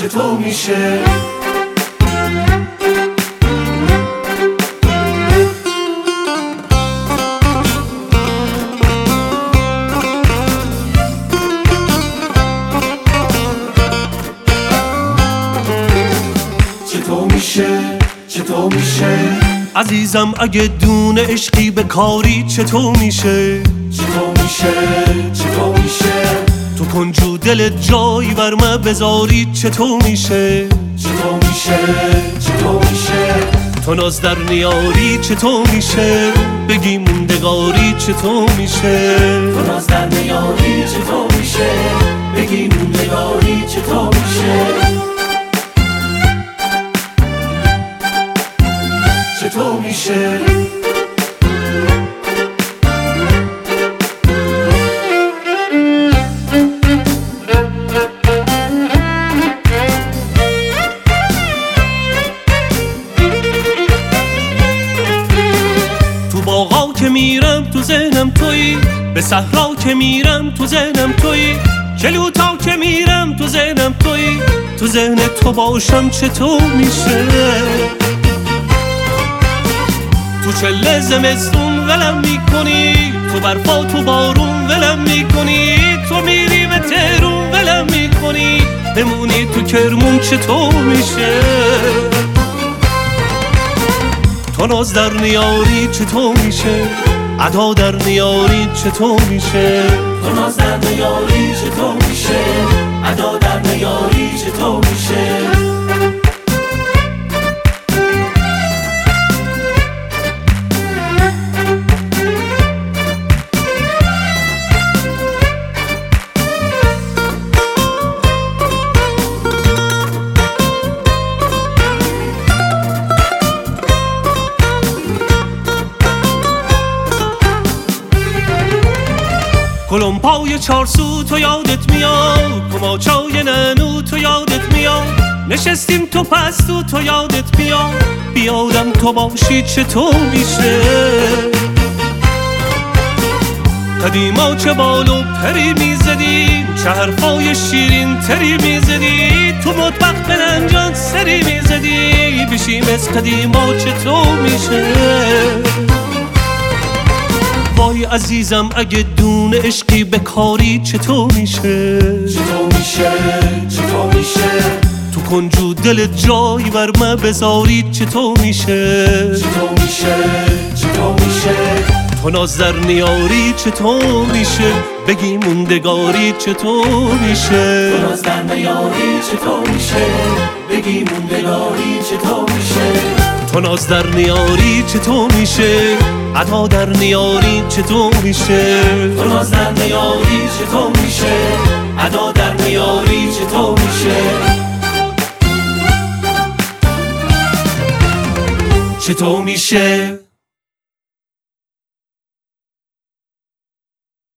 چطور میشه؟ چطور میشه؟ عزیزم اگه دونه عشقی به کاری چطور میشه؟ چطور میشه؟ تو کنجو دل جایی ورمه بذاری چطور میشه؟ چطور میشه؟ تو ناز در نیاری چطور میشه؟ بگی موندگاری چطور میشه؟ تو ناز در نیاری چطور میشه؟ بگی موندگاری چطور میشه؟ چطور میشه؟ تو باغا که میرم تو ذهنم تویی، به صحرا که میرم تو ذهنم تویی، کلوتا که میرم تو ذهنم تویی، تو ذهن تو باشم چطور میشه؟ تو چله زمستون ولم میکنی، تو برفا تو بارون ولم میکنی، تو میری به تهرون ولم میکنی، بمونی تو کرمون چطور میشه؟ تو ناز در نیاری چطور میشه؟ ادا در نیاری چطور میشه؟ تو ناز در نیاری چطور میشه؟ ادا در نیاری چطور میشه؟ کلمپای چارسو تو یادت میاد، کماچای ننو تو یادت میاد، نشستیم تو پستو تو یادت میاد، بیادم تو باشی چطور میشه؟ قدیما چه بالو پری میزدی، چه حرفای شیرین تری میزدی، تو مطبخ بننجان سری میزدی، بشیم از قدیما چطور میشه؟ وای عزیزم اگه دونه عشقی به کاری چطور میشه؟ چطور میشه؟ تو کنجو دل جایی ورمه بذاری چطور میشه؟ چطور میشه؟ تو ناز در نیاری چطور میشه؟ بگی موندگاری چطور میشه؟ تو ناز در نیاری چطور میشه؟ بگی موندگاری چطور میشه؟ تو ناز در نیاری چطور میشه؟ ادا در نیاری چطور میشه؟ تو ناز در نیاری چطور میشه؟ ادا در نیاری چطور میشه؟ چطور میشه؟